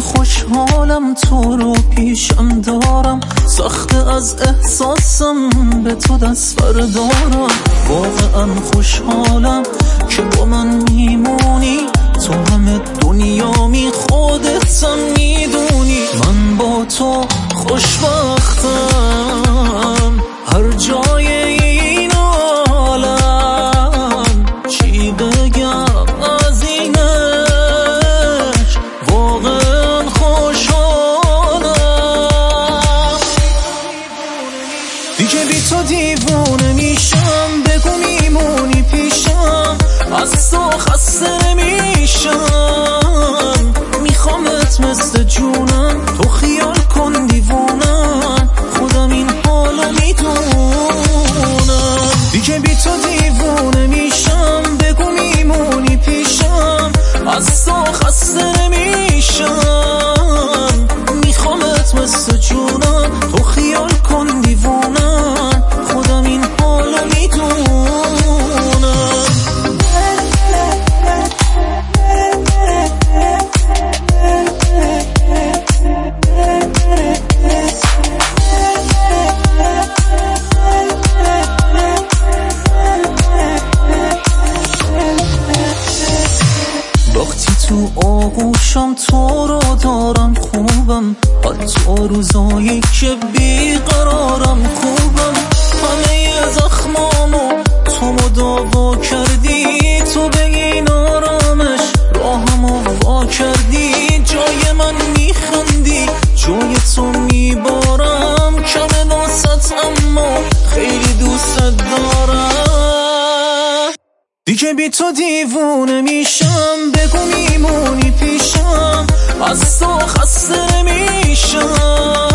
خوشحالم تو رو پیشم دارم، سخت از احساسم به تو دست بردارم. واقعا خوشحالم که با من میمونی، تو همه دنیامی خودتم میدونی. من با تو خوشبختم هر جای این عالم، چی بگم از اینش، واقعا خوشحالم. دیگه بی تو دیوونه میشم، بگو میمونی پیشم، از تو خسته نمیشم. میخوامت مثل جونم، تو خیال کن دیوونم، خودم این حالو میدونم. دیگه بی تو دیوونه میشم، بگو میمونی پیشم، از تو خسته نمیشم. میخوامت مثل جونم، تو خیال کن دیوونم، خودم این حالو میدونم. وقتی تو آغوشم تو رو دارم خوبم، حتی روزایی که بیقرارم خوبم. همه زخمامو تو مداوا کردی، تو به این آرامش راهمو وا کردی. جای من میخندی، جای تو میبارم، کم ناست اما خیلی دوست دارم. دیگه بی تو دیوونه میشم، بگو میمونی پیشم، از تو خسته نمیشم.